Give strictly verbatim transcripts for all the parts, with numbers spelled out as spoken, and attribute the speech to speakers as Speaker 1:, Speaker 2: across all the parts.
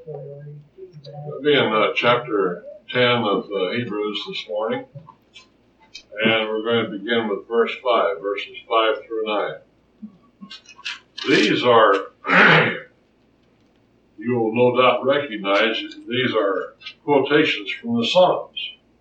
Speaker 1: We'll be in uh, chapter ten of uh, Hebrews this morning, and we're going to begin with verse five, verses five through nine. These are, you will no doubt recognize, these are quotations from the Psalms.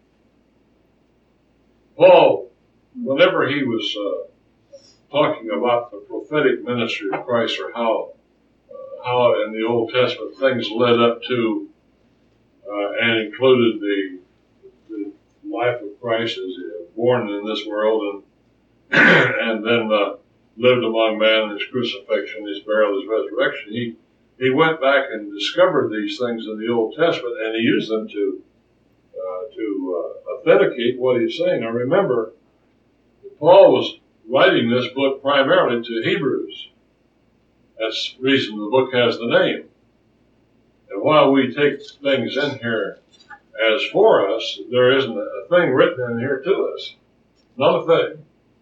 Speaker 1: Paul, whenever he was uh, talking about the prophetic ministry of Christ, or how uh, how in the Old Testament things led up to uh, and included the, the life of Christ as he was born in this world, and and then uh, lived among men, his crucifixion, his burial, his resurrection. He he went back and discovered these things in the Old Testament, and he used them to uh, to uh, authenticate what he's saying. Now remember, Paul was writing this book primarily to Hebrews. That's the reason the book has the name. And while we take things in here as for us, there isn't a thing written in here to us. Not a thing.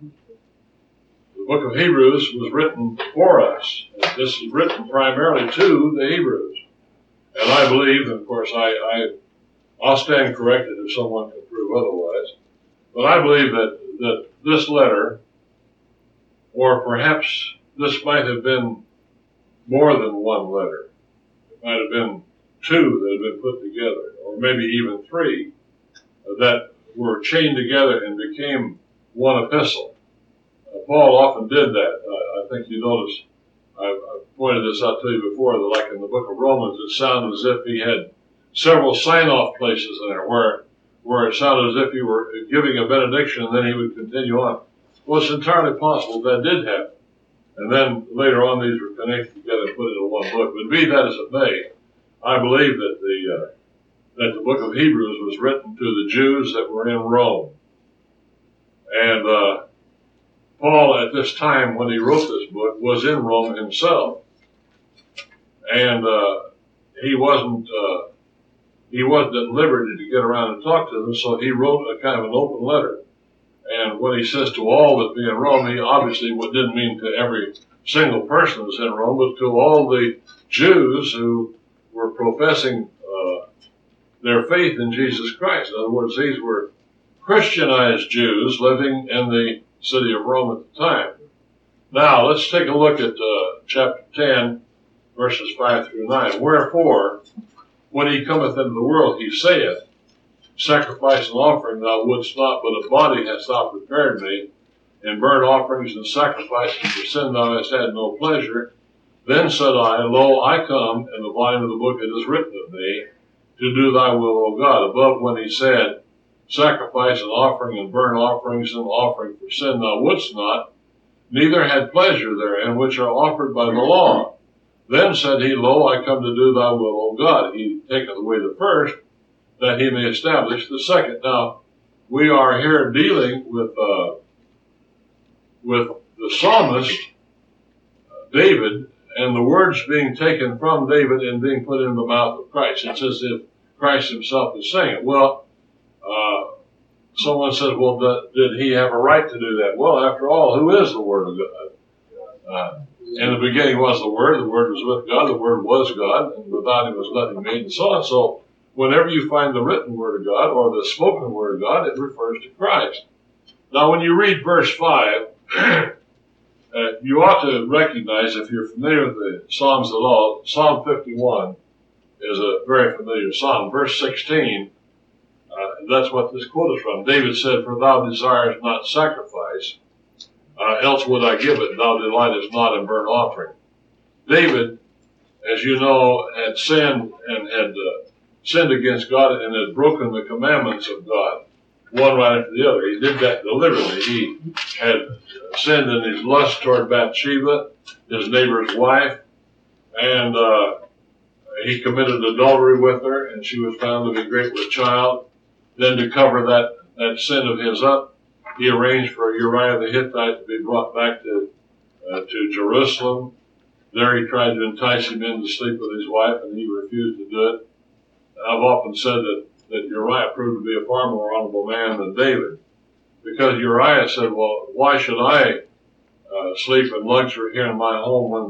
Speaker 1: The book of Hebrews was written for us. This is written primarily to the Hebrews. And I believe, and of course I, I, I'll stand corrected if someone can prove otherwise, but I believe that, that this letter, or perhaps this might have been more than one letter. It might have been two that had been put together, or maybe even three, that were chained together and became one epistle. Uh, Paul often did that. Uh, I think you notice, I've, I've pointed this out to you before, that like in the book of Romans, it sounded as if he had several sign-off places in there where, where it sounded as if he were giving a benediction and then he would continue on. Well, it's entirely possible that did happen. And then later on, these were connected together and put into one book. But be that as it may, I believe that the uh, that the book of Hebrews was written to the Jews that were in Rome. And uh, Paul, at this time when he wrote this book, was in Rome himself, and uh, he wasn't uh, he wasn't at liberty to get around and talk to them, so he wrote a kind of an open letter. And when he says to all that be in Rome, he obviously didn't mean to every single person that's in Rome, but to all the Jews who were professing uh, their faith in Jesus Christ. In other words, these were Christianized Jews living in the city of Rome at the time. Now, let's take a look at uh, chapter ten, verses five through nine. Wherefore, when he cometh into the world, he saith, Sacrifice and offering thou wouldst not, but a body hast thou prepared me. In burnt offerings and sacrifices for sin thou hast had no pleasure. Then said I, Lo, I come, and the volume of the book it is written of me, to do thy will, O God. Above when he said, Sacrifice and offering and burnt offerings and offering for sin thou wouldst not, neither had pleasure therein, which are offered by the law. Then said he, Lo, I come to do thy will, O God. He taketh away the first, that he may establish the second. Now, we are here dealing with uh, with the psalmist, uh, David, and the words being taken from David and being put in the mouth of Christ. It's as if Christ himself is saying it. Well, uh, someone says, well, th- did he have a right to do that? Well, after all, who is the Word of God? Uh, in the beginning was the Word, the Word was with God, the Word was God, and without him was nothing made, and so on. So, whenever you find the written Word of God or the spoken Word of God, it refers to Christ. Now, when you read verse five, uh, you ought to recognize, if you're familiar with the Psalms at all, Psalm fifty-one is a very familiar psalm. Verse sixteen, uh, that's what this quote is from. David said, For thou desirest not sacrifice, uh, else would I give it, thou delightest not in burnt offering. David, as you know, had sinned and had uh, sinned against God and had broken the commandments of God, one right after the other. He did that deliberately. He had sinned in his lust toward Bathsheba, his neighbor's wife, and uh, he committed adultery with her, and she was found to be great with child. Then to cover that, that sin of his up, he arranged for Uriah the Hittite to be brought back to uh, to Jerusalem. There he tried to entice him in to sleep with his wife, and he refused to do it. I've often said that, that Uriah proved to be a far more honorable man than David, because Uriah said, well, why should I uh, sleep in luxury here in my home when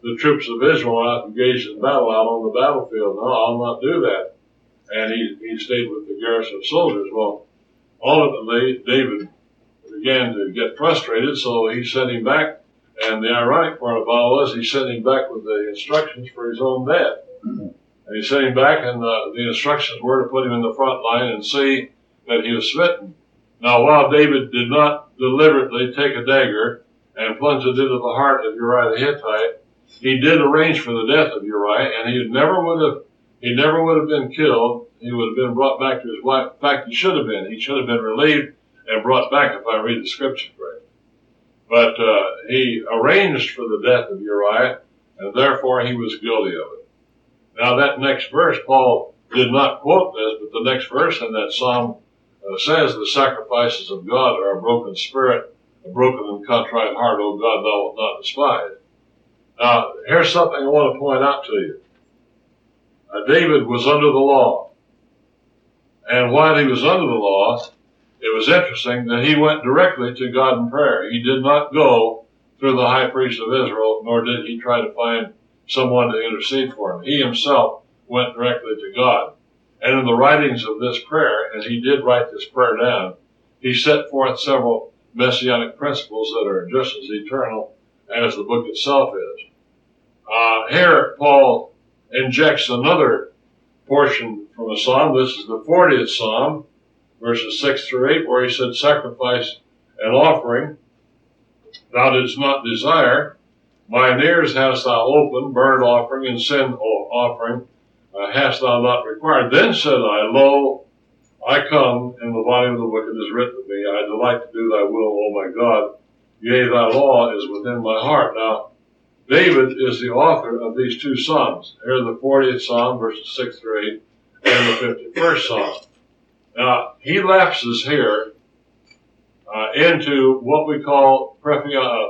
Speaker 1: the troops of Israel out engaged in battle out on the battlefield. No, I'll not do that. And he, he stayed with the garrison of soldiers. Well, ultimately, David began to get frustrated, so he sent him back. And the ironic part about it was he sent him back with the instructions for his own death. And he sent him back, and the, the instructions were to put him in the front line and see that he was smitten. Now, while David did not deliberately take a dagger and plunge it into the heart of Uriah the Hittite, he did arrange for the death of Uriah, and he never would have he never would have been killed. He would have been brought back to his wife. In fact, he should have been. He should have been relieved and brought back, if I read the scripture correctly. But uh, he arranged for the death of Uriah, and therefore he was guilty of it. Now, that next verse, Paul did not quote this, but the next verse in that psalm uh, says, the sacrifices of God are a broken spirit, a broken and contrite heart, O God, thou wilt not despise. Now, here's something I want to point out to you. Uh, David was under the law. And while he was under the law, it was interesting that he went directly to God in prayer. He did not go through the high priest of Israel, nor did he try to find someone to intercede for him. He himself went directly to God. And in the writings of this prayer, and he did write this prayer down, he set forth several messianic principles that are just as eternal as the book itself is. Uh, here, Paul injects another portion from a psalm. This is the fortieth psalm, verses six through eight, where he said, sacrifice and offering thou didst not desire. Mine ears hast thou opened, burnt offering and sin offering uh, hast thou not required. Then said I, lo, I come, in the volume of the book it is written of me, I delight to do thy will, O my God. Yea, thy law is within my heart. Now, David is the author of these two psalms. Here the fortieth psalm, verses six through eight, and the fifty-first psalm. Now, he lapses here uh, into what we call uh,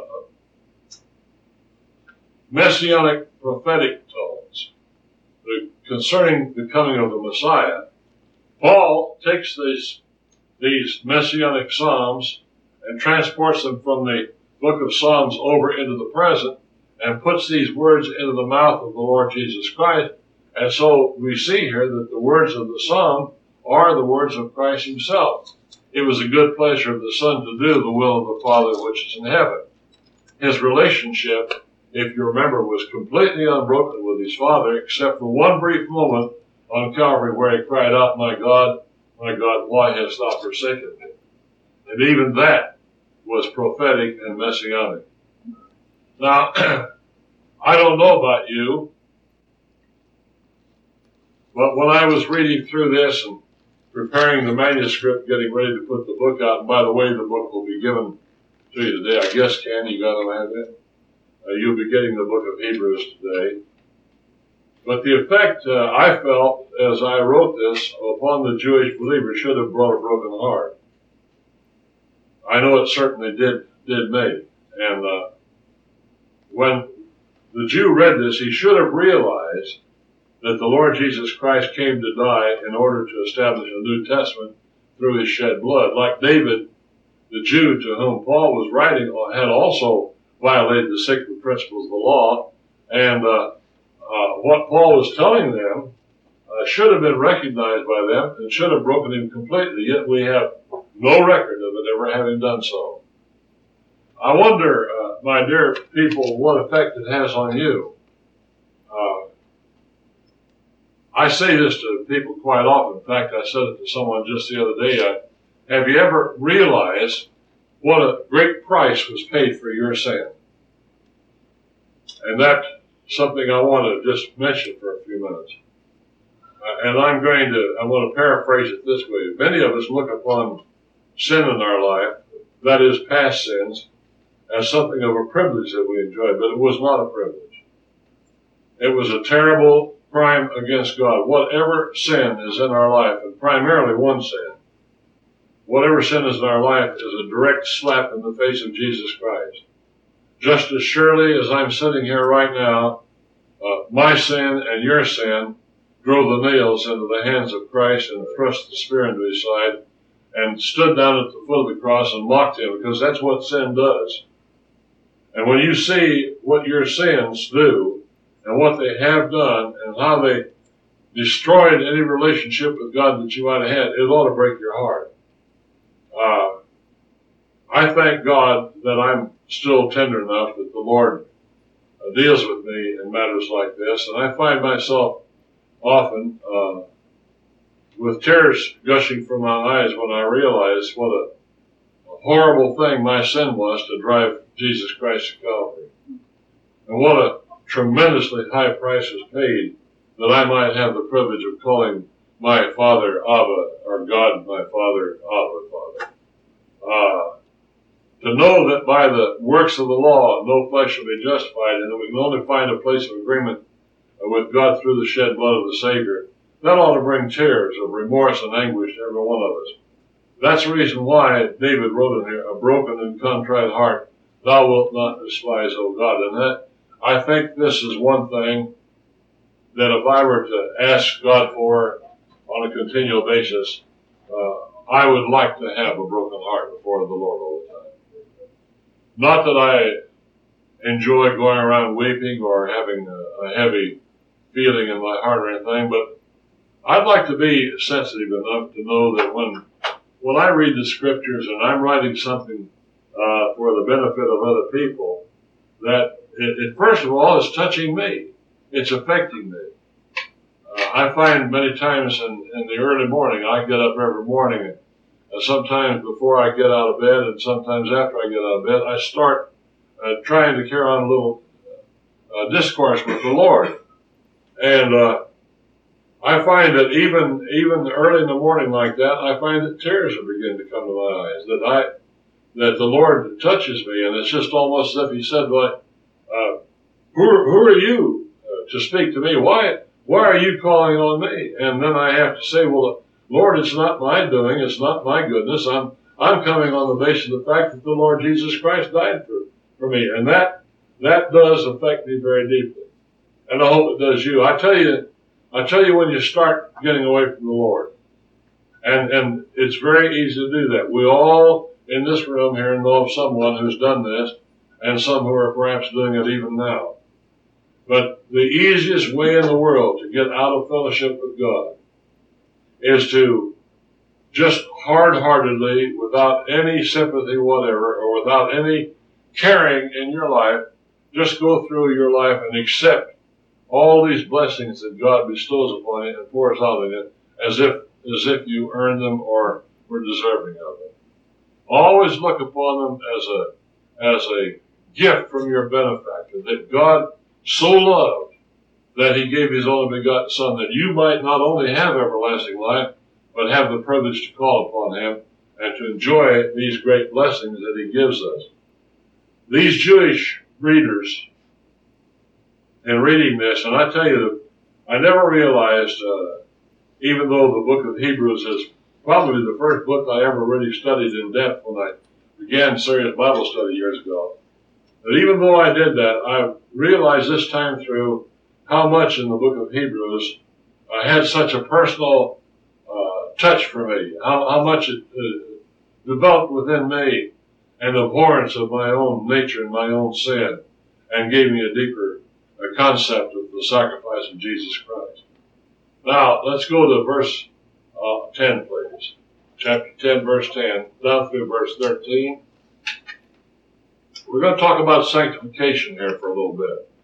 Speaker 1: messianic prophetic tones the, concerning the coming of the Messiah. Paul takes these, these messianic psalms and transports them from the book of Psalms over into the present and puts these words into the mouth of the Lord Jesus Christ. And so we see here that the words of the psalm are the words of Christ himself. It was a good pleasure of the Son to do the will of the Father which is in heaven. His relationship, if you remember, was completely unbroken with his Father, except for one brief moment on Calvary where he cried out, my God, my God, why hast thou forsaken me? And even that was prophetic and messianic. Now, I don't know about you, but when I was reading through this and preparing the manuscript, getting ready to put the book out, and by the way, the book will be given to you today. I guess, Ken, you got to have it. Uh, you'll be getting the book of Hebrews today. But the effect uh, I felt as I wrote this upon the Jewish believer should have brought a broken heart. I know it certainly did did me. And uh, when the Jew read this, he should have realized that the Lord Jesus Christ came to die in order to establish a New Testament through his shed blood. Like David, the Jew to whom Paul was writing had also violated the sacred principles of the law. And uh, uh, what Paul was telling them uh, should have been recognized by them and should have broken him completely, yet we have no record of it ever having done so. I wonder, uh, my dear people, what effect it has on you. Uh, I say this to people quite often. In fact, I said it to someone just the other day. I, have you ever realized what a great price was paid for your sin? And that's something I want to just mention for a few minutes. Uh, and I'm going to, I want to paraphrase it this way. Many of us look upon sin in our life, that is past sins, as something of a privilege that we enjoy, but it was not a privilege. It was a terrible crime against God. Whatever sin is in our life, and primarily one sin, whatever sin is in our life is a direct slap in the face of Jesus Christ. Just as surely as I'm sitting here right now, uh, my sin and your sin drove the nails into the hands of Christ and thrust the spear into his side and stood down at the foot of the cross and mocked him, because that's what sin does. And when you see what your sins do, and what they have done and how they destroyed any relationship with God that you might have had, it ought to break your heart. Uh, I thank God that I'm still tender enough that the Lord uh, deals with me in matters like this, and I find myself often uh, with tears gushing from my eyes when I realize what a, a horrible thing my sin was to drive Jesus Christ to Calvary, and what a tremendously high price was paid that I might have the privilege of calling my Father Abba, or God my Father Abba Father. Uh, to know that by the works of the law no flesh shall be justified, and that we can only find a place of agreement with God through the shed blood of the Savior, that ought to bring tears of remorse and anguish to every one of us. That's the reason why David wrote in here, a broken and contrite heart thou wilt not despise, O God. And that, I think this is one thing that if I were to ask God for on a continual basis, uh, I would like to have a broken heart before the Lord all the time. Not that I enjoy going around weeping or having a, a heavy feeling in my heart or anything, but I'd like to be sensitive enough to know that when when I read the scriptures and I'm writing something uh, for the benefit of other people, that it, it first of all is touching me. It's affecting me. Uh, I find many times in, in the early morning, I get up every morning, and uh, sometimes before I get out of bed and sometimes after I get out of bed, I start uh, trying to carry on a little uh, discourse with the Lord. And uh, I find that even even early in the morning like that, I find that tears are beginning to come to my eyes, that I that the Lord touches me, and it's just almost as if He said, well, uh, who, who are you uh, to speak to me? Why why are you calling on me? And then I have to say, well, Lord, it's not my doing, it's not my goodness. I'm I'm coming on the basis of the fact that the Lord Jesus Christ died for, for me, and that that does affect me very deeply, and I hope it does you. I tell you. I tell you, when you start getting away from the Lord, and and it's very easy to do that. We all in this room here know of someone who's done this, and some who are perhaps doing it even now. But the easiest way in the world to get out of fellowship with God is to just hard-heartedly, without any sympathy whatever, or without any caring in your life, just go through your life and accept all these blessings that God bestows upon you and pours out in it, as if as if you earned them or were deserving of them. Always look upon them as a as a gift from your benefactor, that God so loved that He gave His only begotten Son, that you might not only have everlasting life, but have the privilege to call upon Him and to enjoy these great blessings that He gives us. These Jewish readers, in reading this, and I tell you, I never realized, uh, even though the book of Hebrews is probably the first book I ever really studied in depth when I began serious Bible study years ago, that even though I did that, I realized this time through how much in the book of Hebrews uh, had such a personal uh, touch for me, how, how much it uh, developed within me an abhorrence of my own nature and my own sin, and gave me a deeper a concept of the sacrifice of Jesus Christ. Now, let's go to verse uh, ten, please. Chapter ten, verse ten, down through verse thirteen. We're going to talk about sanctification here for a little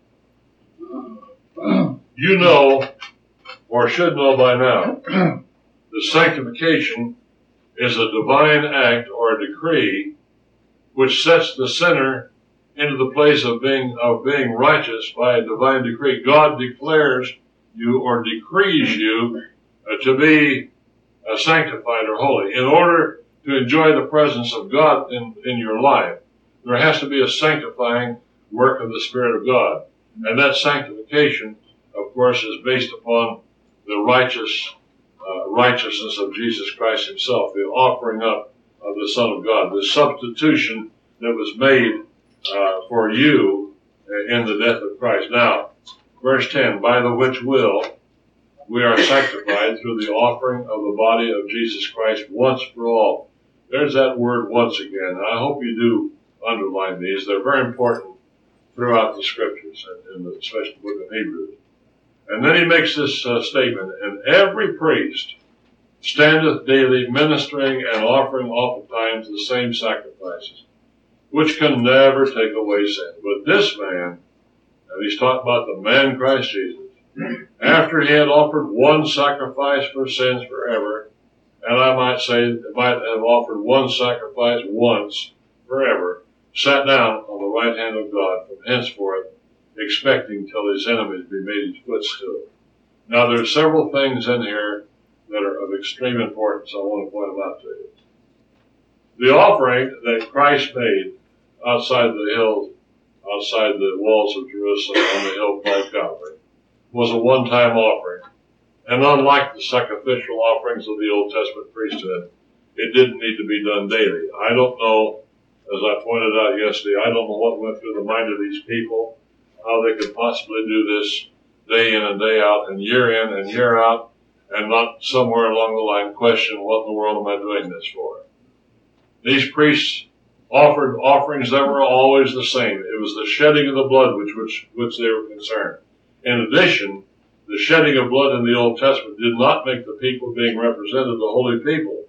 Speaker 1: bit. You know, or should know by now, that sanctification is a divine act or a decree which sets the sinner into the place of being of being righteous by a divine decree. God declares you or decrees you uh, to be uh, sanctified or holy. In order to enjoy the presence of God in, in your life, there has to be a sanctifying work of the Spirit of God. And that sanctification, of course, is based upon the righteous uh, righteousness of Jesus Christ Himself, the offering up of the Son of God, the substitution that was made Uh, for you in the death of Christ. Now, verse ten, by the which will we are sanctified through the offering of the body of Jesus Christ once for all. There's that word once again. I hope you do underline these. They're very important throughout the scriptures, and in the, especially the book of Hebrews. And then he makes this uh, statement, and every priest standeth daily ministering and offering oftentimes the same sacrifices, which can never take away sin. But this man, and he's talking about the man Christ Jesus, after he had offered one sacrifice for sins forever, and I might say, might have offered one sacrifice once forever, sat down on the right hand of God from henceforth, expecting till his enemies be made his footstool. Now, there are several things in here that are of extreme importance. I want to point them out to you. The offering that Christ made outside the hill, outside the walls of Jerusalem on the hill called Calvary, was a one-time offering. And unlike the sacrificial offerings of the Old Testament priesthood, it didn't need to be done daily. I don't know, as I pointed out yesterday, I don't know what went through the mind of these people, how they could possibly do this day in and day out and year in and year out, and not somewhere along the line question, what in the world am I doing this for? These priests offered offerings that were always the same. It was the shedding of the blood which, which, which they were concerned. In addition, the shedding of blood in the Old Testament did not make the people being represented the holy people.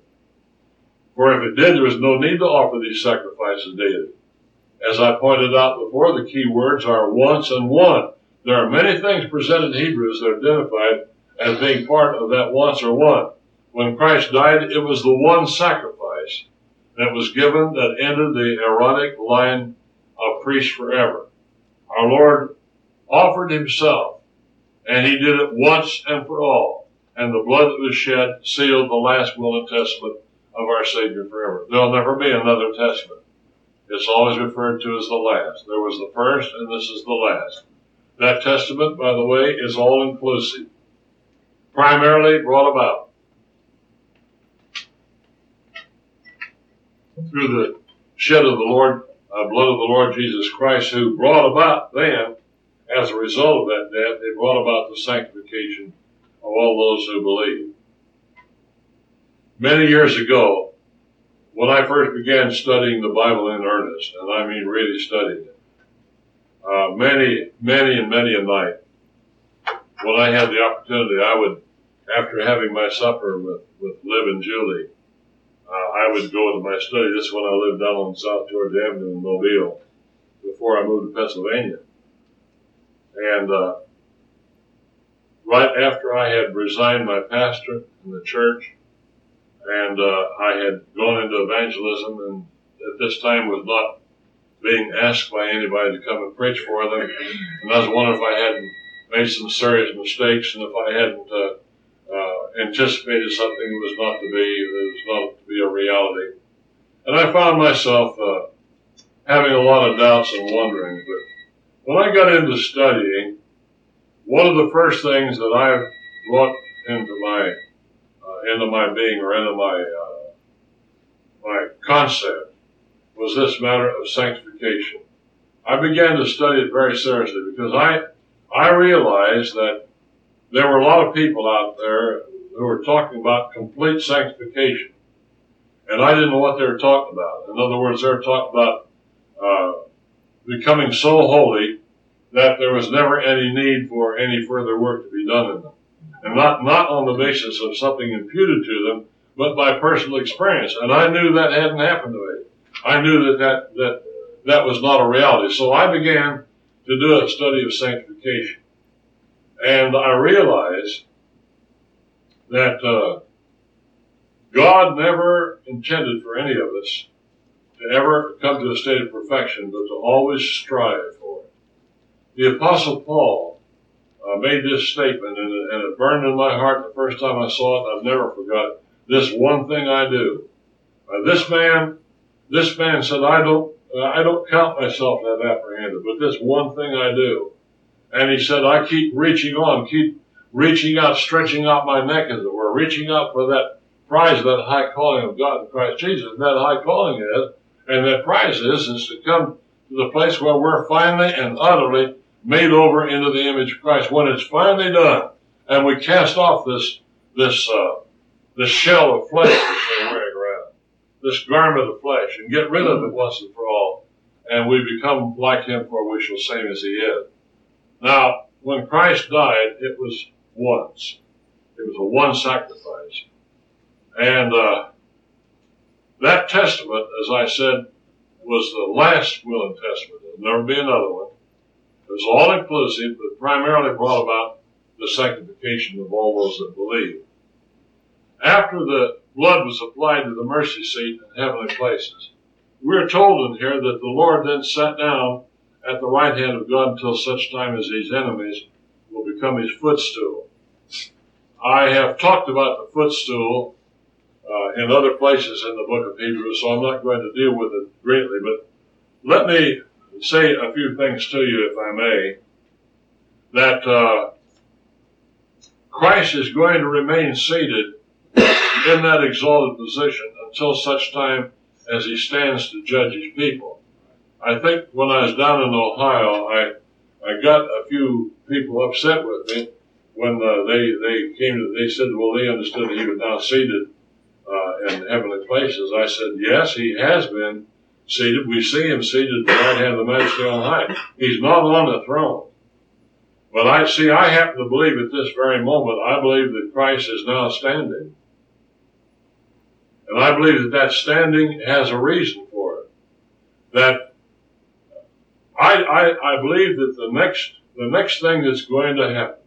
Speaker 1: For if it did, there was no need to offer these sacrifices daily. As I pointed out before, the key words are once and one. There are many things presented in Hebrews that are identified as being part of that once or one. When Christ died, it was the one sacrifice that was given that ended the Aaronic line of priests forever. Our Lord offered himself, and he did it once and for all. And the blood that was shed sealed the last will and testament of our Savior forever. There'll never be another testament. It's always referred to as the last. There was the first, and this is the last. That testament, by the way, is all-inclusive. Primarily brought about through the shed of the Lord, uh, blood of the Lord Jesus Christ, who brought about then, as a result of that death, it brought about the sanctification of all those who believe. Many years ago, when I first began studying the Bible in earnest, and I mean really studying it, uh, many, many and many a night, when I had the opportunity, I would, after having my supper with, with Liv and Julie, uh, I would go to my study. This is when I lived down on South George Avenue in Mobile, before I moved to Pennsylvania. And uh, right after I had resigned my pastorate in the church, and uh, I had gone into evangelism, and at this time was not being asked by anybody to come and preach for them. And I was wondering if I hadn't made some serious mistakes, and if I hadn't uh, uh, anticipated something that was not to be, that was not to be a reality. And I found myself uh, having a lot of doubts and wondering. But when I got into studying, one of the first things that I brought into my uh, into my being, or into my uh, my concept, was this matter of sanctification. I began to study it very seriously because I I realized that there were a lot of people out there who were talking about complete sanctification, and I didn't know what they were talking about. In other words, they were talking about uh, becoming so holy that there was never any need for any further work to be done in them. And not, not on the basis of something imputed to them, but by personal experience. And I knew that hadn't happened to me. I knew that that, that, that was not a reality. So I began to do a study of sanctification. And I realized that uh, God never intended for any of us to ever come to a state of perfection, but to always strive for it. The Apostle Paul uh, made this statement, and it, and it burned in my heart the first time I saw it. I've never forgot it. This one thing I do. Uh, this man, this man said, I don't, uh, I don't count myself to have apprehended, but this one thing I do. And he said, I keep reaching on, keep reaching out, stretching out my neck, as it were, reaching out for that prize, that high calling of God in Christ Jesus. And that high calling is, and that prize is, is to come to the place where we're finally and utterly made over into the image of Christ. When it's finally done, and we cast off this, this, uh, this shell of flesh that we're wearing around, this garment of flesh, and get rid of it once and for all, and we become like him, for we shall sing as he is. Now, when Christ died, it was once. It was a one sacrifice. And uh, that testament, as I said, was the last will and testament. There'll never be another one. It was all-inclusive, but primarily brought about the sanctification of all those that believe. After the blood was applied to the mercy seat in heavenly places, we're told in here that the Lord then sat down at the right hand of God until such time as these enemies will become his footstool. I have talked about the footstool uh, in other places in the book of Hebrews, so I'm not going to deal with it greatly, but let me say a few things to you, if I may, that uh, Christ is going to remain seated in that exalted position until such time as he stands to judge his people. I think when I was down in Ohio, I I got a few people upset with me when uh, they they came to. They said, well, they understood he was now seated uh, in heavenly places. I said, yes, he has been seated. We see him seated at the right hand of the Majesty on high. He's not on the throne. But I see. I happen to believe at this very moment. I believe that Christ is now standing. And I believe that that standing has a reason for it. That I, I, I believe that the next, the next thing that's going to happen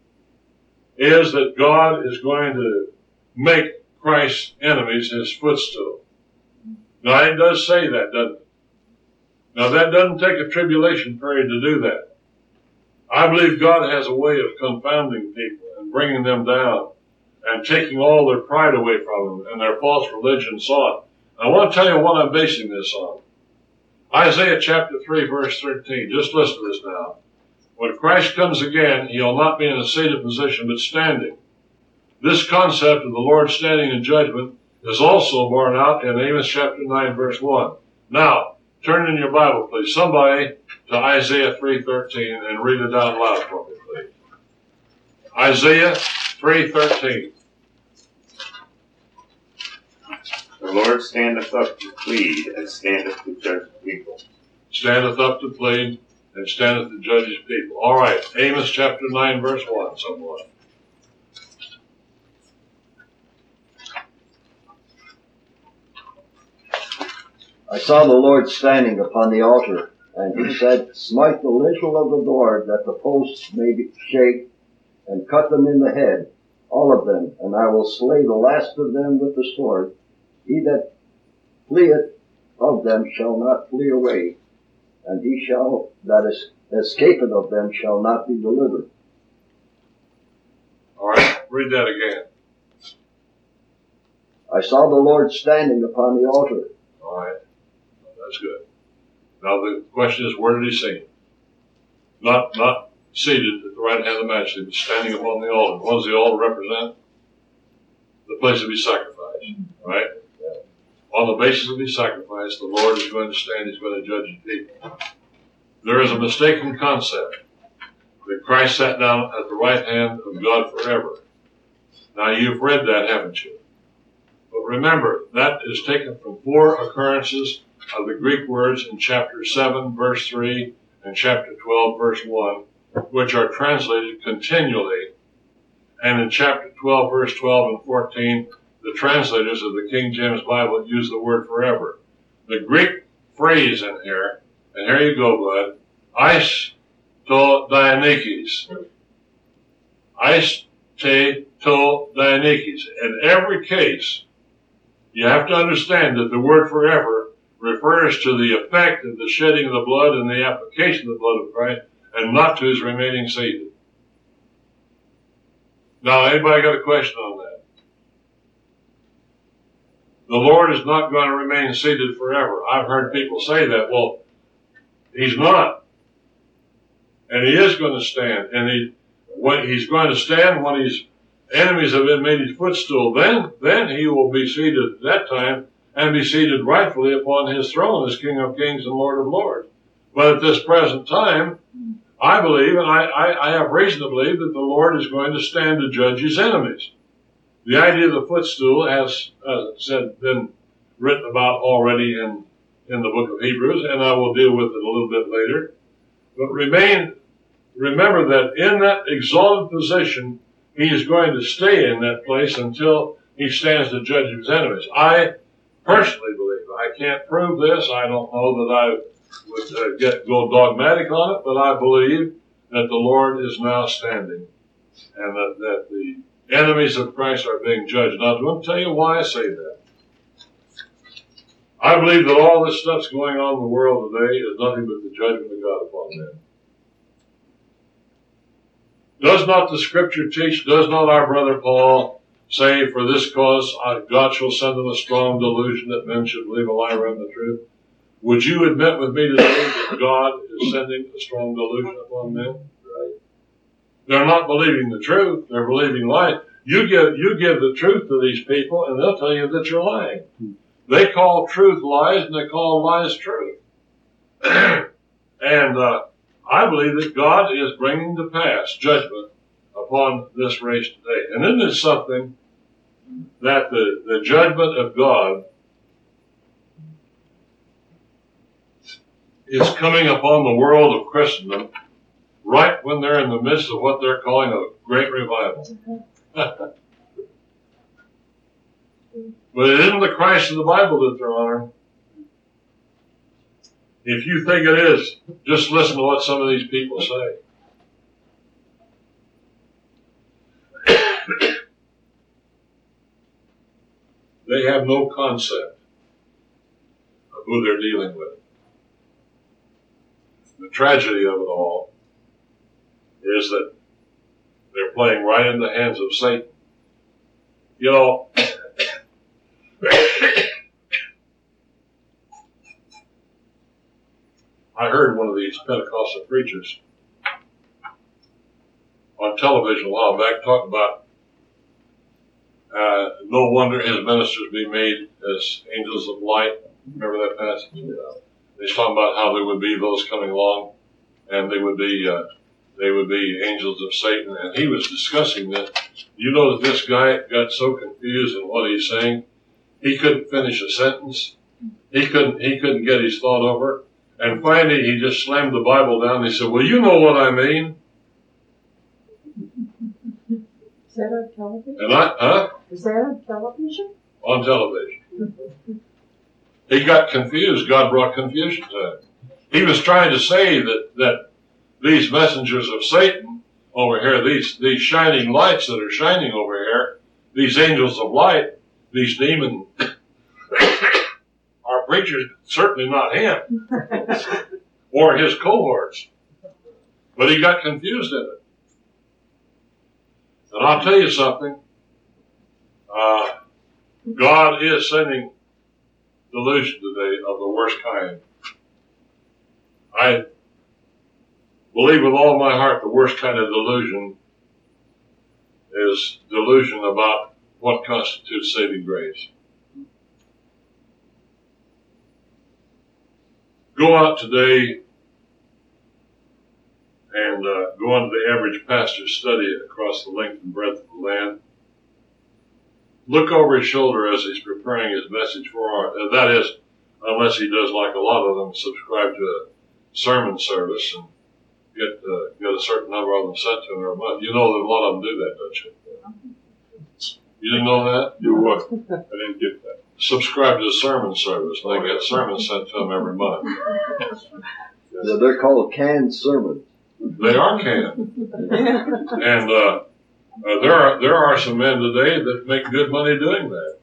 Speaker 1: is that God is going to make Christ's enemies his footstool. Now, it does say that, doesn't it? Now, that doesn't take a tribulation period to do that. I believe God has a way of confounding people and bringing them down and taking all their pride away from them and their false religion and so on. I want to tell you what I'm basing this on. Isaiah chapter three, verse thirteen. Just listen to this now. When Christ comes again, he'll not be in a seated position, but standing. This concept of the Lord standing in judgment is also borne out in Amos chapter nine, verse one. Now, turn in your Bible, please, somebody, to Isaiah three thirteen and read it out loud for me, please. Isaiah three thirteen.
Speaker 2: The Lord standeth up to plead, and standeth to judge the people.
Speaker 1: Standeth up to plead, and standeth to judge his people. All right, Amos chapter nine, verse one, someone.
Speaker 3: I saw the Lord standing upon the altar, and he said, smite the lintel of the door, that the posts may be shake, and cut them in the head, all of them, and I will slay the last of them with the sword. He that fleeth of them shall not flee away, and he shall that is escapeth of them shall not be delivered.
Speaker 1: All right, read that again.
Speaker 3: I saw the Lord standing upon the altar.
Speaker 1: All right, that's good. Now the question is, where did he see him? Not, not seated at the right hand of the Majesty, but standing upon the altar. What does the altar represent? The place of his sacrifice, right? On the basis of his sacrifice, the Lord is going to stand, he's going to judge his people. There is a mistaken concept that Christ sat down at the right hand of God forever. Now you've read that, haven't you? But remember, that is taken from four occurrences of the Greek words in chapter seven, verse three, and chapter twelve, verse one, which are translated continually. And in chapter twelve, verse twelve and fourteen, the translators of the King James Bible use the word forever. The Greek phrase in here, and here you go, bud, eis to dianikes. Eis te to dianikes. In every case, you have to understand that the word forever refers to the effect of the shedding of the blood and the application of the blood of Christ, and not to his remaining seated. Now, anybody got a question on that? The Lord is not going to remain seated forever. I've heard people say that. Well, he's not. And he is going to stand. And he, when he's going to stand when his enemies have been made his footstool. Then, then he will be seated at that time and be seated rightfully upon his throne as King of Kings and Lord of Lords. But at this present time, I believe, and I, I, I have reason to believe, that the Lord is going to stand to judge his enemies. The idea of the footstool has, as it said, been written about already in, in the book of Hebrews, and I will deal with it a little bit later. But remain, remember that in that exalted position, he is going to stay in that place until he stands to judge his enemies. I personally believe, I can't prove this, I don't know that I would uh, get go dogmatic on it, but I believe that the Lord is now standing, and that, that the enemies of Christ are being judged. Now, I'm going to tell you why I say that. I believe that all this stuff's going on in the world today is nothing but the judgment of God upon men. Does not the Scripture teach, does not our brother Paul say, for this cause God shall send them a strong delusion that men should believe a lie rather than the truth? Would you admit with me today that God is sending a strong delusion upon men? Right. They're not believing the truth, they're believing lies. You give, you give the truth to these people and they'll tell you that you're lying. They call truth lies and they call lies truth. and uh, I believe that God is bringing to pass judgment upon this race today. And isn't it something that the, the judgment of God is coming upon the world of Christendom right when they're in the midst of what they're calling a great revival. But it isn't the Christ of the Bible that they're honoring. If you think it is, just listen to what some of these people say. They have no concept of who they're dealing with. The tragedy of it all is that they're playing right in the hands of Satan. You know, I heard one of these Pentecostal preachers on television a while back talk about uh, no wonder his ministers be made as angels of light. Remember that passage? Yeah. He's talking about how there would be those coming along, and they would be uh, they would be angels of Satan. And he was discussing that. You know that this guy got so confused in what he's saying, he couldn't finish a sentence. He couldn't he couldn't get his thought over. And finally, he just slammed the Bible down. And he said, "Well, you know what I mean."
Speaker 4: Is that on television?
Speaker 1: And I, huh?
Speaker 4: Is that on television?
Speaker 1: On television. He got confused. God brought confusion to him. He was trying to say that, that these messengers of Satan over here, these, these shining lights that are shining over here, these angels of light, these demon are preachers, certainly not him or his cohorts. But he got confused in it. And I'll tell you something. Uh, God is sending delusion today of the worst kind. I believe with all my heart the worst kind of delusion is delusion about what constitutes saving grace. Go out today and uh, go on to the average pastor's study across the length and breadth of the land. Look over his shoulder as he's preparing his message for our, uh, that is, unless he does like a lot of them, subscribe to a sermon service and get uh, get a certain number of them sent to him every month. You know that a lot of them do that, don't you? You didn't know that?
Speaker 2: Do what? I didn't get that.
Speaker 1: Subscribe to a sermon service. And they get sermons sent to them every month.
Speaker 3: Yeah, they're called canned sermons.
Speaker 1: They are canned. And uh, uh, there are there are some men today that make good money doing that.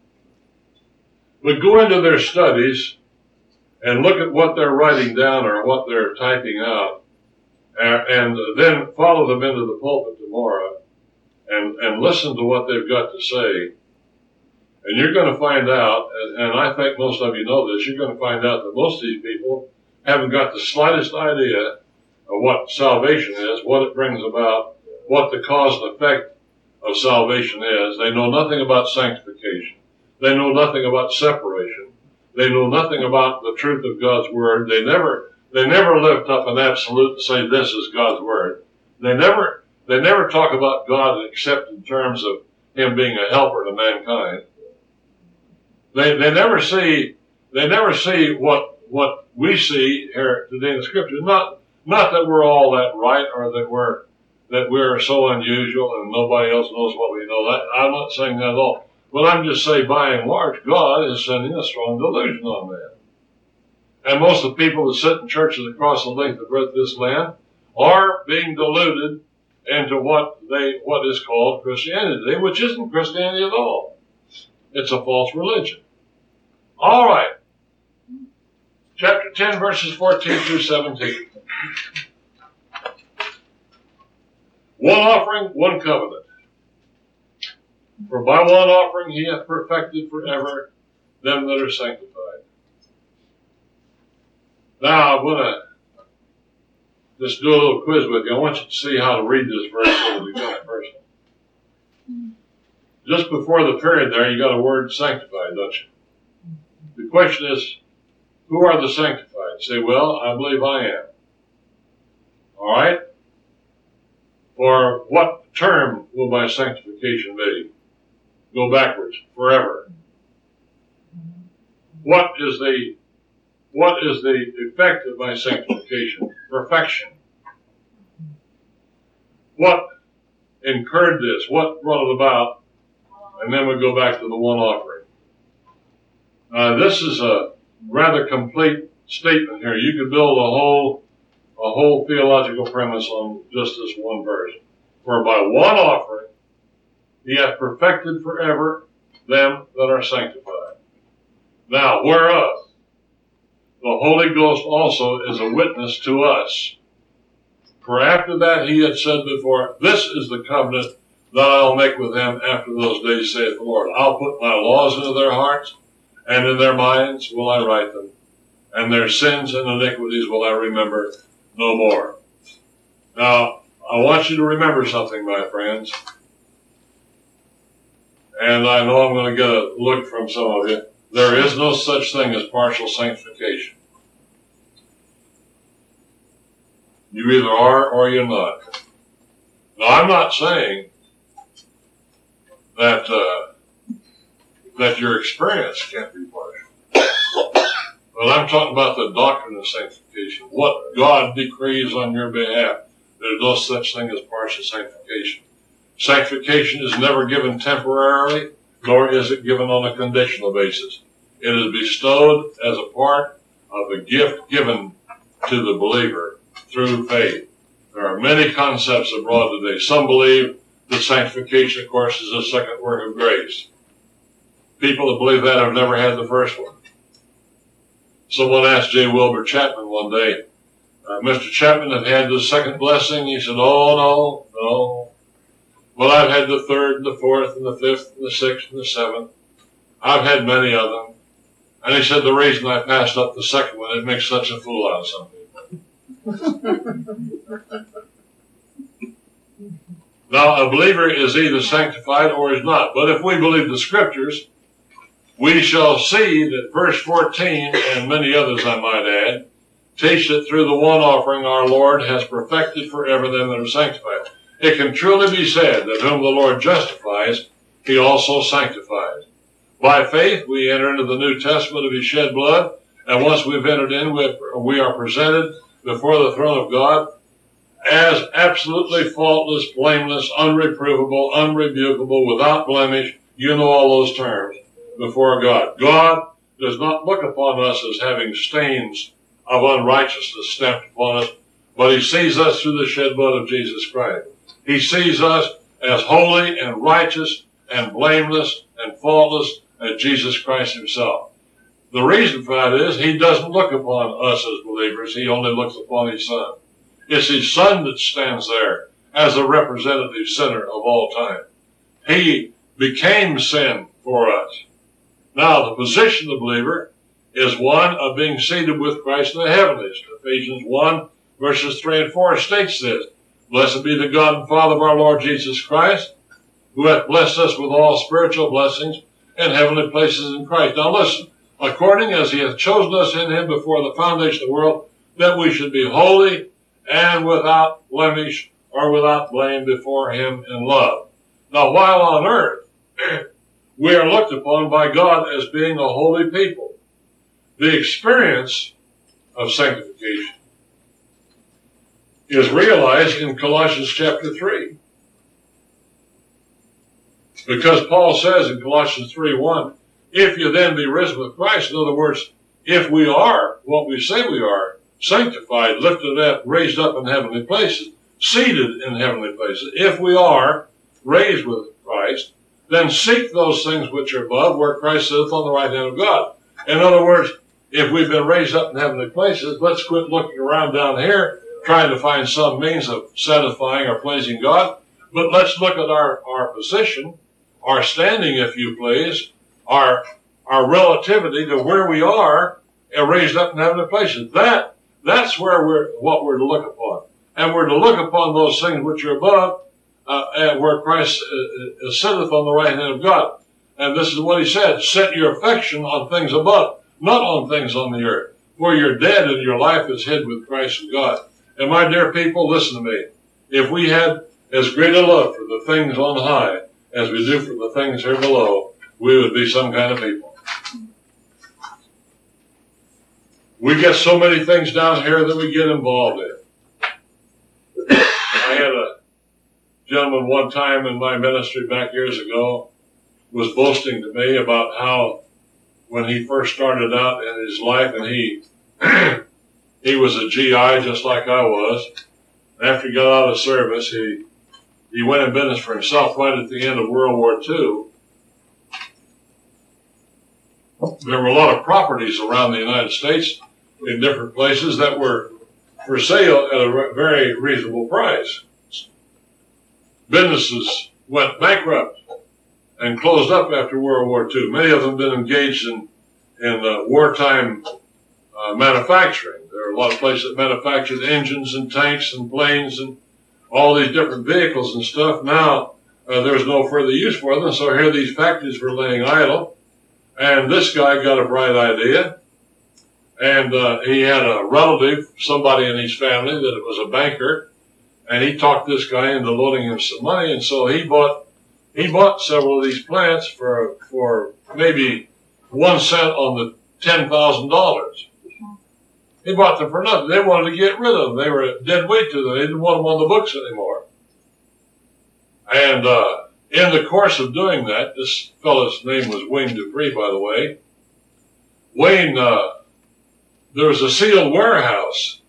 Speaker 1: But go into their studies and look at what they're writing down or what they're typing out, and, and then follow them into the pulpit tomorrow and, and listen to what they've got to say. And you're going to find out, and, and I think most of you know this, you're going to find out that most of these people haven't got the slightest idea of what salvation is, what it brings about, what the cause and effect of salvation is. They know nothing about sanctification. They know nothing about separation. They know nothing about the truth of God's Word. They never, they never lift up an absolute and say this is God's Word. They never, they never talk about God except in terms of Him being a helper to mankind. They, they never see they never see what what we see here today in the Scriptures. Not not that we're all that right, or that we're that we're so unusual and nobody else knows what we know. That, I'm not saying that at all. But I'm just saying, by and large, God is sending a strong delusion on man. And most of the people that sit in churches across the length and breadth of this land are being deluded into what they what is called Christianity, which isn't Christianity at all. It's a false religion. All right. Chapter ten, verses fourteen through seventeen. One offering, one covenant. For by one offering he hath perfected forever them that are sanctified. Now I'm going to just do a little quiz with you. I want you to see how to read this verse so we got it first. Just before the period there, you got a word sanctified, don't you? The question is, who are the sanctified? You say, well, I believe I am. All right? For what term will my sanctification be? Go backwards, forever. What is the what is the effect of my sanctification? Perfection. What incurred this? What brought it about? And then we go back to the one offering. Uh, this is a rather complete statement here. You could build a whole a whole theological premise on just this one verse. For by one offering he hath perfected forever them that are sanctified. Now, whereof the Holy Ghost also is a witness to us. For after that he had said before, this is the covenant that I'll make with them after those days, saith the Lord. I'll put my laws into their hearts, and in their minds will I write them, and their sins and iniquities will I remember no more. Now, I want you to remember something, my friends. And I know I'm going to get a look from some of you. There is no such thing as partial sanctification. You either are or you're not. Now, I'm not saying that uh, that your experience can't be partial. But I'm talking about the doctrine of sanctification. What God decrees on your behalf. There's no such thing as partial sanctification. Sanctification is never given temporarily, nor is it given on a conditional basis. It is bestowed as a part of a gift given to the believer through faith. There are many concepts abroad today. Some believe that sanctification, of course, is a second work of grace. People that believe that have never had the first one. Someone asked J. Wilbur Chapman one day, uh, Mister Chapman had had the second blessing. He said, oh, no, no. Well, I've had the third, and the fourth, and the fifth, and the sixth, and the seventh. I've had many of them. And he said, the reason I passed up the second one, it makes such a fool out of some people. Now, a believer is either sanctified or is not. But if we believe the Scriptures, we shall see that verse fourteen, and many others I might add, teach that through the one offering our Lord has perfected forever them that are sanctified. It can truly be said that whom the Lord justifies, he also sanctifies. By faith, we enter into the New Testament of his shed blood, and once we've entered in, we are presented before the throne of God as absolutely faultless, blameless, unreprovable, unrebukable, without blemish. You know all those terms before God. God does not look upon us as having stains of unrighteousness stamped upon us, but he sees us through the shed blood of Jesus Christ. He sees us as holy and righteous and blameless and faultless as Jesus Christ himself. The reason for that is he doesn't look upon us as believers. He only looks upon his Son. It's his Son that stands there as a representative sinner of all time. He became sin for us. Now, the position of the believer is one of being seated with Christ in the heavenlies. Ephesians one, verses three and four states this. Blessed be the God and Father of our Lord Jesus Christ, who hath blessed us with all spiritual blessings in heavenly places in Christ. Now listen, according as he hath chosen us in him before the foundation of the world, that we should be holy and without blemish or without blame before him in love. Now, while on earth, we are looked upon by God as being a holy people. the experience of sanctification is realized in Colossians chapter three. Because Paul says in Colossians three one, if you then be risen with Christ, in other words, if we are what we say we are, sanctified, lifted up, raised up in heavenly places, seated in heavenly places, if we are raised with Christ, then seek those things which are above, where Christ sitteth on the right hand of God. In other words, if we've been raised up in heavenly places, let's quit looking around down here, trying to find some means of satisfying or pleasing God, but let's look at our, our position, our standing, if you please, our our relativity to where we are and raised up in heavenly places. That that's where we're what we're to look upon, and we're to look upon those things which are above, uh, and where Christ uh, uh, sitteth on the right hand of God. And this is what he said: set your affection on things above, not on things on the earth, for you're dead and your life is hid with Christ in God. And my dear people, listen to me. If we had as great a love for the things on high as we do for the things here below, we would be some kind of people. We get so many things down here that we get involved in. I had a gentleman one time in my ministry back years ago was boasting to me about how when he first started out in his life, and he he was a G I just like I was. After he got out of service, he he went in business for himself right at the end of World War Two. There were a lot of properties around the United States in different places that were for sale at a very reasonable price. Businesses went bankrupt and closed up after World War Two. Many of them been engaged in, in uh, wartime uh, manufacturing. There are a lot of places that manufactured engines and tanks and planes and all these different vehicles and stuff. Now uh, there's no further use for them, so here these factories were laying idle. And this guy got a bright idea, and uh, he had a relative, somebody in his family that was a banker, and he talked this guy into loaning him some money, and so he bought he bought several of these plants for for maybe one cent on the ten thousand dollars. He bought them for nothing. They wanted to get rid of them. They were a dead weight to them. They didn't want them on the books anymore. And uh, in the course of doing that, this fellow's name was Wayne Dupree, by the way. Wayne, uh, there was a sealed warehouse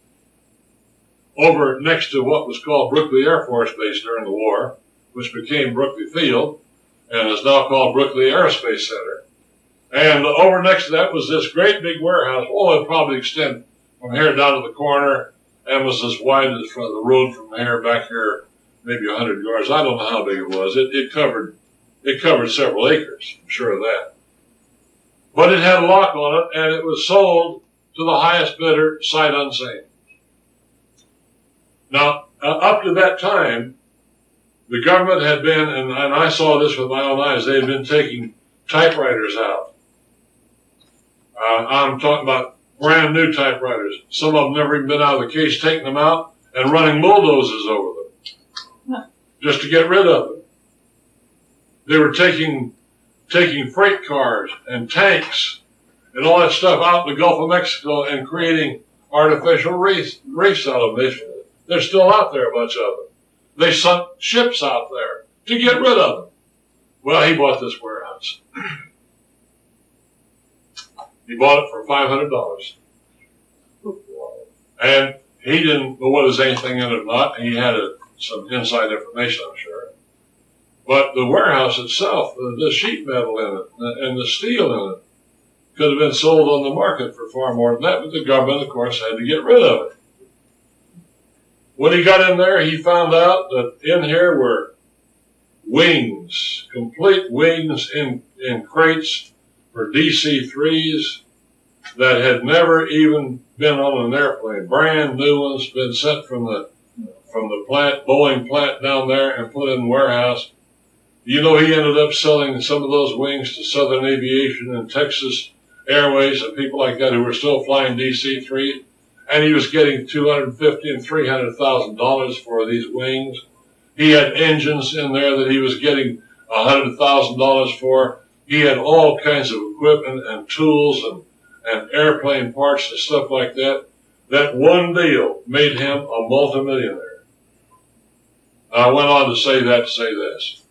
Speaker 1: over next to what was called Brookley Air Force Base during the war, which became Brookley Field and is now called Brookley Aerospace Center. And over next to that was this great big warehouse. Oh, it probably extended from here down to the corner and was as wide as from the road from here back here, maybe a hundred yards. I don't know how big it was. It, it covered it covered several acres. I'm sure of that. But it had a lock on it, and it was sold to the highest bidder, sight unseen. Now, uh, up to that time, the government had been, and, and I saw this with my own eyes, they had been taking typewriters out. Uh, I'm talking about brand new typewriters. Some of them never even been out of the case, taking them out and running bulldozers over them just to get rid of them. They were taking taking freight cars and tanks and all that stuff out in the Gulf of Mexico and creating artificial reefs, reefs out of them. They, they're still out there, a bunch of them. They sunk ships out there to get rid of them. Well, he bought this warehouse. He bought it for five hundred dollars. And he didn't know whether there was anything in it or not. He had a, some inside information, I'm sure. But the warehouse itself, the, the sheet metal in it and the steel in it, could have been sold on the market for far more than that, but the government, of course, had to get rid of it. When he got in there, he found out that in here were wings, complete wings in, in crates for D C threes that had never even been on an airplane. Brand new ones, been sent from the from the plant, Boeing plant down there and put in the warehouse. You know, he ended up selling some of those wings to Southern Aviation and Texas Airways and people like that who were still flying D C three, and he was getting two hundred fifty thousand and three hundred thousand dollars for these wings. He had engines in there that he was getting one hundred thousand dollars for. He had all kinds of equipment and tools and, and airplane parts and stuff like that. That one deal made him a multimillionaire. I went on to say that to say this.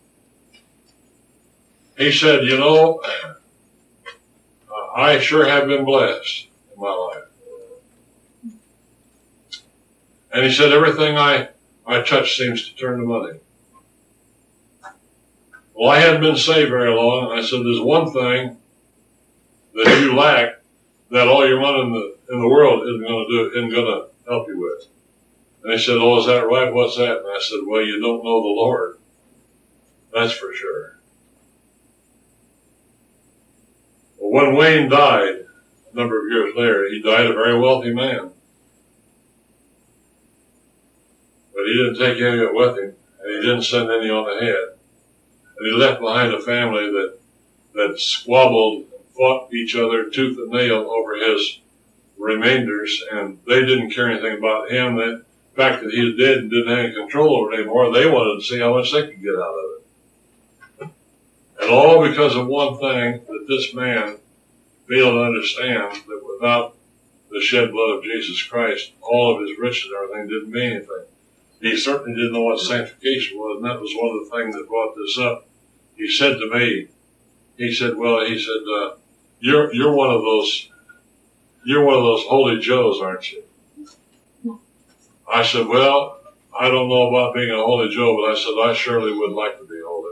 Speaker 1: He said, you know, I sure have been blessed in my life. And he said, everything I, I touch seems to turn to money. Well, I hadn't been saved very long, and I said, there's one thing that you lack that all your money in the in the world isn't going to do, isn't going to help you with. And he said, oh, is that right? What's that? And I said, well, you don't know the Lord. That's for sure. Well, when Wayne died, a number of years later, he died a very wealthy man. But he didn't take any of it with him, and he didn't send any on ahead. And he left behind a family that, that squabbled and fought each other tooth and nail over his remainders, and they didn't care anything about him. The fact that he was dead and didn't have any control over it anymore, they wanted to see how much they could get out of it. And all because of one thing that this man failed to understand, that without the shed blood of Jesus Christ, all of his riches and everything didn't mean anything. He certainly didn't know what sanctification was, and that was one of the things that brought this up. He said to me, he said, well, he said, uh, you're, you're one of those, you're one of those holy Joes, aren't you? I said, well, I don't know about being a holy Joe, but I said, I surely would like to be holy.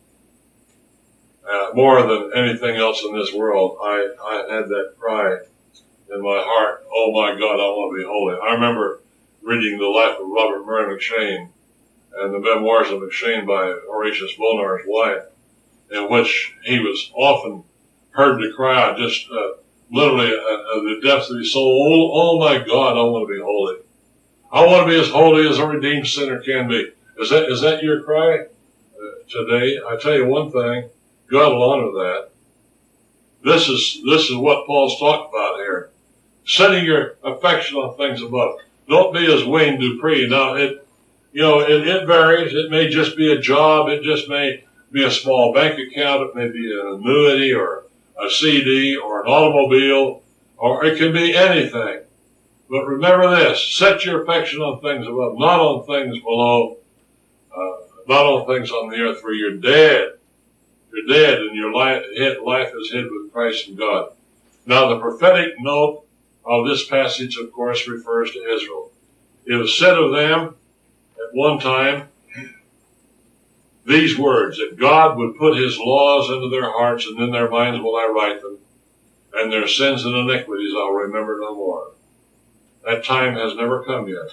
Speaker 1: Uh, more than anything else in this world, I, I had that cry in my heart, oh my God, I want to be holy. I remember reading the life of Robert Murray McCheyne and the memoirs of McCheyne by Horatius Bonar's wife, in which he was often heard to cry out just uh, literally at, at the depths of his soul, oh, oh my God, I want to be holy. I want to be as holy as a redeemed sinner can be. Is that is that your cry uh, today? I tell you one thing, God will honor that. This is this is what Paul's talking about here. Setting your affection on things above. Don't be as Wayne Dupree. Now, it, you know, it, it varies. It may just be a job. It just may be a small bank account. It may be an annuity or a C D or an automobile, or it can be anything. But remember this, set your affection on things above, not on things below, uh, not on things on the earth, for you're dead. You're dead, and your life, life is hid with Christ in God. Now, the prophetic note of this passage, of course, refers to Israel. It was said of them at one time these words, that God would put his laws into their hearts, and in their minds will I write them, and their sins and iniquities I'll remember no more. That time has never come yet.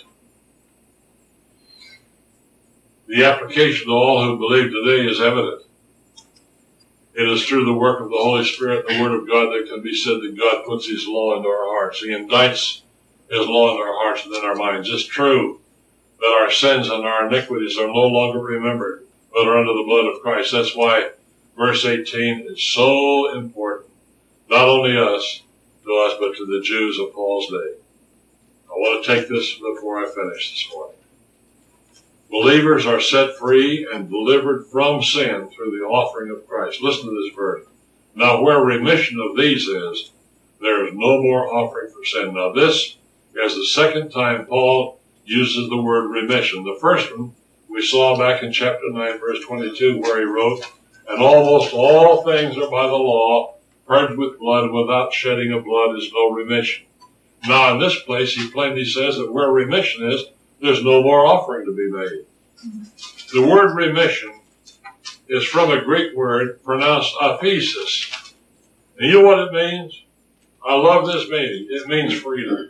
Speaker 1: The application to all who believe today is evident. It is through the work of the Holy Spirit and the Word of God that can be said that God puts his law into our hearts. He indicts his law into our hearts and in our minds. It's true that our sins and our iniquities are no longer remembered, but are under the blood of Christ. That's why verse eighteen is so important. Not only us, to us, but to the Jews of Paul's day. I want to take this before I finish this morning. Believers are set free and delivered from sin through the offering of Christ. Listen to this verse. Now, where remission of these is, there is no more offering for sin. Now, this is the second time Paul uses the word remission. The first one we saw back in chapter nine, verse twenty-two, where he wrote, and almost all things are by the law, purged with blood, and without shedding of blood is no remission. Now, in this place, he plainly says that where remission is, there's no more offering to be made. The word remission is from a Greek word pronounced aphesis. And you know what it means? I love this meaning. It means freedom.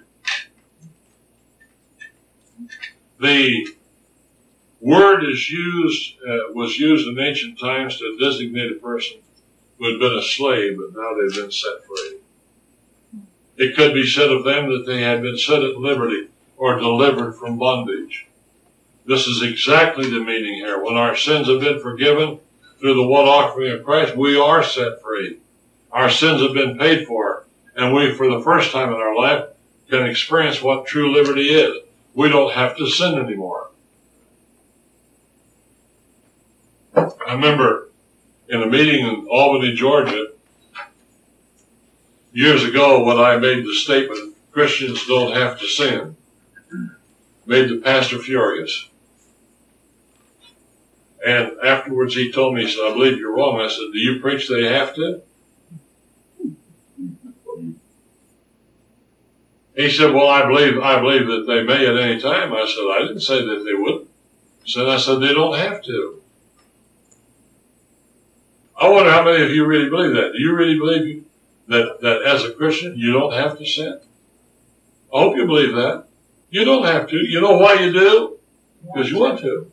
Speaker 1: The word is used, uh, was used in ancient times to designate a person who had been a slave, but now they've been set free. It could be said of them that they had been set at liberty or delivered from bondage. This is exactly the meaning here. When our sins have been forgiven through the one offering of Christ, we are set free. Our sins have been paid for, and we, for the first time in our life, can experience what true liberty is. We don't have to sin anymore. I remember in a meeting in Albany, Georgia, years ago when I made the statement, Christians don't have to sin, made the pastor furious. And afterwards he told me, he said, I believe you're wrong. I said, do you preach they have to? He said, well, I believe I believe that they may at any time. I said, I didn't say that they wouldn't. He said, I said, they don't have to. I wonder how many of you really believe that. Do you really believe that, that as a Christian you don't have to sin? I hope you believe that. You don't have to. You know why you do? Because you want to.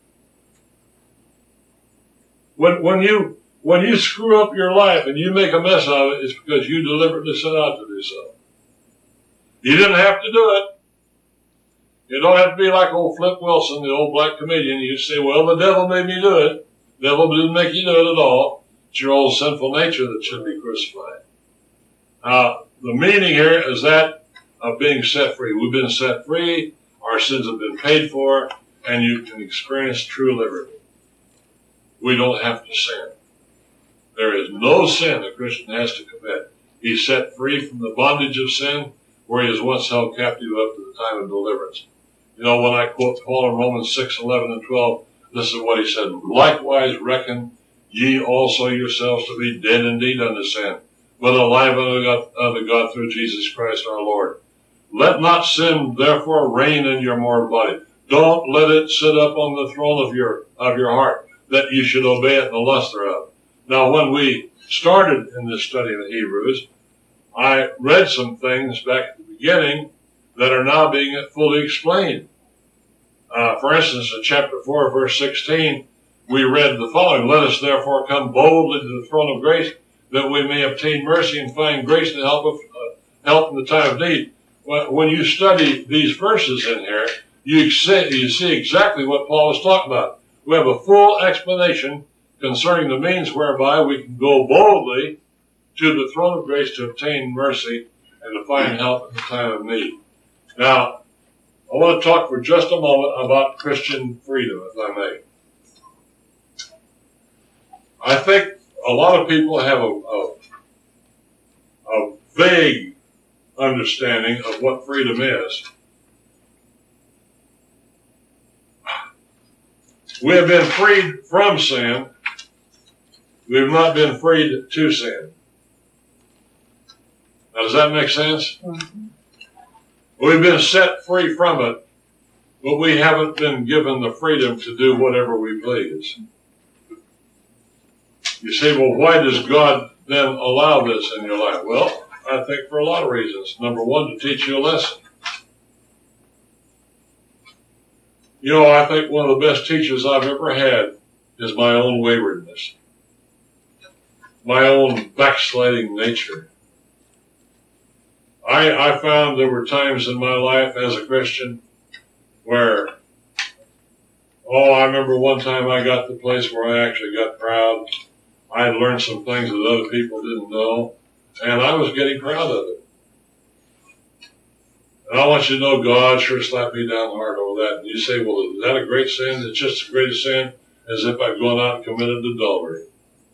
Speaker 1: When, when you when you screw up your life and you make a mess of it, it's because you deliberately set out to do so. You didn't have to do it. You don't have to be like old Flip Wilson, the old black comedian. You say, well, the devil made me do it. The devil didn't make you do it at all. It's your old sinful nature that should be crucified. Uh, the meaning here is that of being set free. We've been set free. Our sins have been paid for. And you can experience true liberty. We don't have to sin. There is no sin a Christian has to commit. He's set free from the bondage of sin, where he was once held captive up to the time of deliverance. You know, when I quote Paul in Romans six, eleven, and twelve, this is what he said, likewise reckon ye also yourselves to be dead indeed unto sin, but alive unto God, unto God through Jesus Christ our Lord. Let not sin therefore reign in your mortal body. Don't let it sit up on the throne of your of your heart, that you should obey it in the lust thereof. Now, when we started in this study of the Hebrews, I read some things back at the beginning that are now being fully explained. Uh, for instance, in chapter four, verse sixteen, we read the following, let us therefore come boldly to the throne of grace, that we may obtain mercy and find grace to help, of, uh, help in the time of need. When you study these verses in here, you see, you see exactly what Paul was talking about. We have a full explanation concerning the means whereby we can go boldly to the throne of grace to obtain mercy and to find help in the time of need. Now, I want to talk for just a moment about Christian freedom, if I may. I think a lot of people have a, a, a vague understanding of what freedom is. We have been freed from sin. We have not been freed to sin. Now, does that make sense? Mm-hmm. We've been set free from it, but we haven't been given the freedom to do whatever we please. You say, well, why does God then allow this in your life? Well, I think for a lot of reasons. Number one, to teach you a lesson. You know, I think one of the best teachers I've ever had is my own waywardness, my own backsliding nature. I, I found there were times in my life as a Christian where, oh, I remember one time I got to the place where I actually got proud. I had learned some things that other people didn't know, and I was getting proud of it. And I want you to know God sure slapped me down hard over that. And you say, well, is that a great sin? It's just as great a sin as if I'd gone out and committed adultery.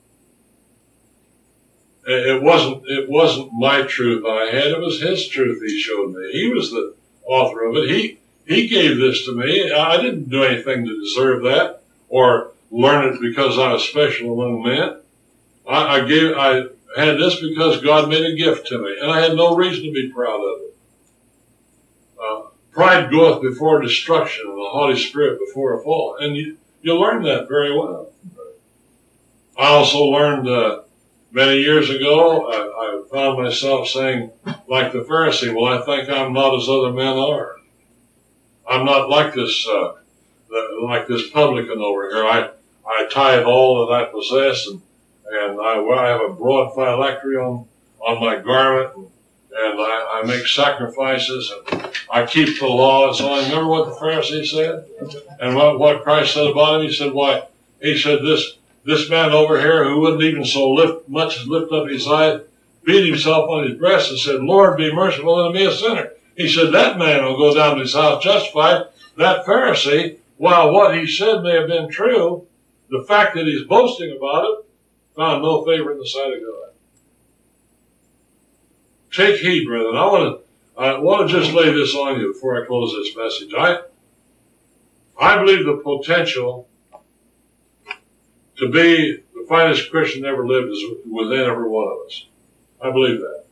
Speaker 1: It wasn't, it wasn't my truth I had. It was his truth he showed me. He was the author of it. He, he gave this to me. I didn't do anything to deserve that or learn it because I was special among men. I, I gave, I had this because God made a gift to me, and I had no reason to be proud of it. Uh, pride goeth before destruction, and the Holy Spirit before a fall. And you, you learn that very well. I also learned, uh, many years ago, I, I found myself saying, like the Pharisee, well, I think I'm not as other men are. I'm not like this, uh, the, like this publican over here. I, I tithe all that I possess, and, and I, well, I have a broad phylactery on, on my garment, and, and I, I make sacrifices, and I keep the law, and so I remember what the Pharisee said, and what, what Christ said about him. He said, why, he said this, This man over here, who wouldn't even so lift much as lift up his eye, beat himself on his breast and said, Lord, be merciful unto me, a sinner. He said, that man will go down to his house justified. That Pharisee, while what he said may have been true, the fact that he's boasting about it found no favor in the sight of God. take heed, brethren. I want to I want to just lay this on you before I close this message. I I believe the potential to be the finest Christian ever lived is within every one of us. I believe that.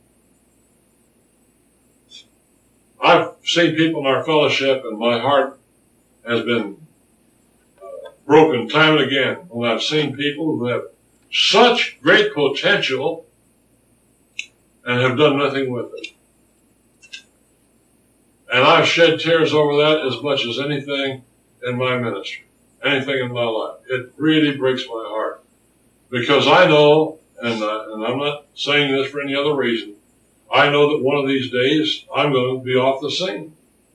Speaker 1: I've seen people in our fellowship, and my heart has been uh, broken time and again when I've seen people who have such great potential and have done nothing with it. And I've shed tears over that as much as anything in my ministry, anything in my life. It really breaks my heart. Because I know, and, uh, and I'm not saying this for any other reason, I know that one of these days I'm going to be off the scene.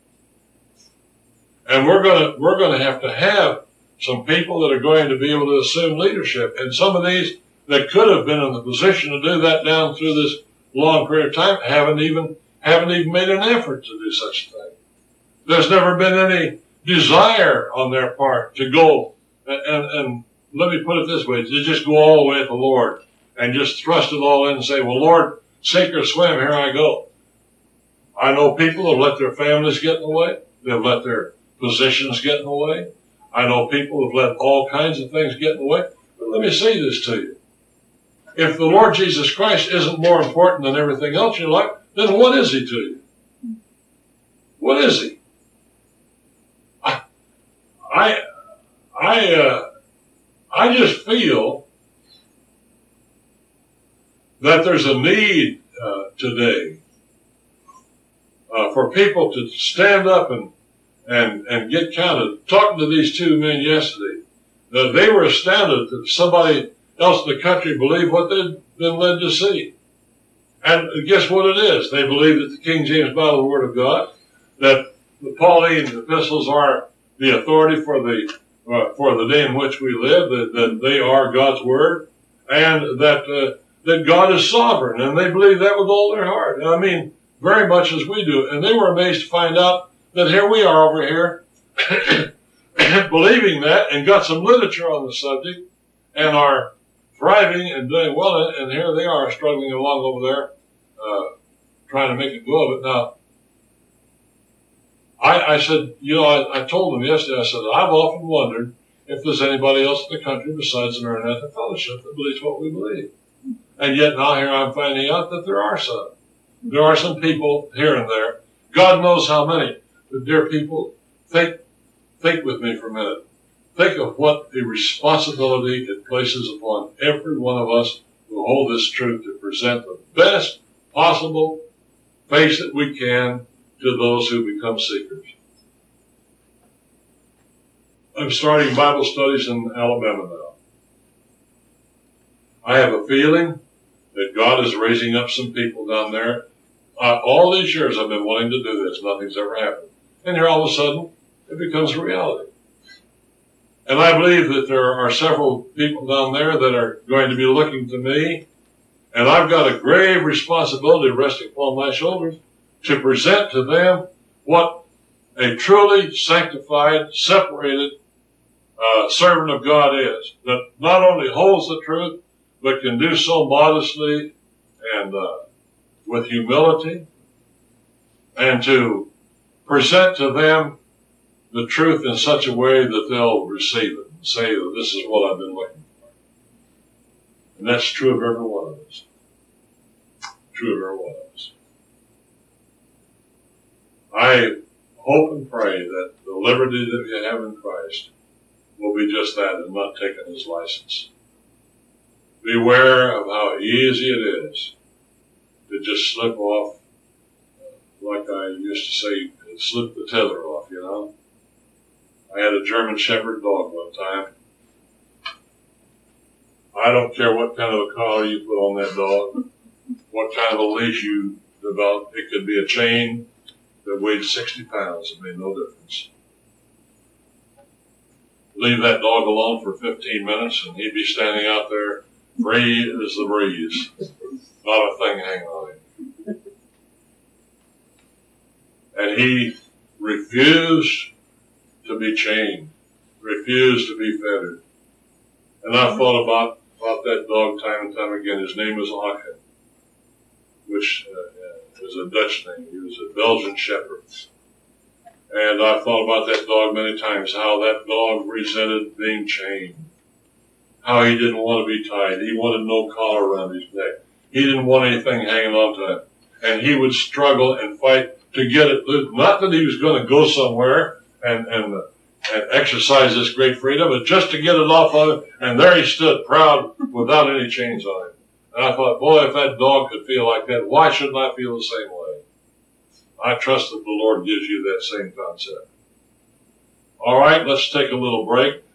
Speaker 1: And we're going to, we're going to have to have some people that are going to be able to assume leadership. And some of these that could have been in the position to do that down through this long period of time haven't even, haven't even made an effort to do such a thing. There's never been any desire on their part to go, and, and, and let me put it this way, to just go all the way at the Lord and just thrust it all in and say, well, Lord, sink or swim, here I go. I know people have let their families get in the way. They've let their positions get in the way. I know people have let all kinds of things get in the way. But let me say this to you. If the Lord Jesus Christ isn't more important than everything else in your life, then what is he to you? What is he? I, I, I, uh, I just feel that there's a need uh, today uh, for people to stand up and and and get counted. Talking to these two men yesterday, uh, they were astounded that somebody else in the country believed what they'd been led to see. And guess what it is? They believe that the King James Bible is the Word of God, that the Pauline epistles are the authority for the uh, for the day in which we live, that, that they are God's Word, and that uh, that God is sovereign, and they believe that with all their heart. And I mean, very much as we do. And they were amazed to find out that here we are over here believing that and got some literature on the subject and are thriving and doing well, and here they are struggling along over there, uh, trying to make a go of it. Now, I, I said, you know, I, I told them yesterday, I said, I've often wondered if there's anybody else in the country besides the Maranatha Fellowship that believes what we believe. And yet now here I'm finding out that there are some. There are some people here and there. God knows how many. But dear people, think, think with me for a minute. Think of what a responsibility it places upon every one of us who hold this truth to present the best possible face that we can to those who become seekers. I'm starting Bible studies in Alabama now. I have a feeling that God is raising up some people down there. Uh, all these years I've been wanting to do this. Nothing's ever happened. And here all of a sudden, it becomes a reality. And I believe that there are several people down there that are going to be looking to me. And I've got a grave responsibility resting upon my shoulders to present to them what a truly sanctified, separated uh, servant of God is. That not only holds the truth, but can do so modestly and uh, with humility, and to present to them the truth in such a way that they'll receive it and say that this is what I've been looking for. And that's true of every one of us. True of every one of us. I hope and pray that the liberty that we have in Christ will be just that and not taken as license. Beware of how easy it is to just slip off, like I used to say, slip the tether off, you know. I had a German Shepherd dog one time. I don't care what kind of a collar you put on that dog, what kind of a leash you develop. It could be a chain that weighed sixty pounds. It made no difference. Leave that dog alone for fifteen minutes and he'd be standing out there free as the breeze. Not a thing hanging on him. And he refused to be chained, refused to be fettered. And I thought about, about that dog time and time again. His name was Aachen, which uh, was a Dutch name. He was a Belgian Shepherd. And I've thought about that dog many times, how that dog resented being chained. How he didn't want to be tied. He wanted no collar around his neck. He didn't want anything hanging on to him. And he would struggle and fight to get it loose. Not that he was going to go somewhere and, and, and exercise this great freedom, but just to get it off of him. And there he stood, proud, without any chains on him. And I thought, boy, if that dog could feel like that, why shouldn't I feel the same way? I trust that the Lord gives you that same concept. All right, let's take a little break.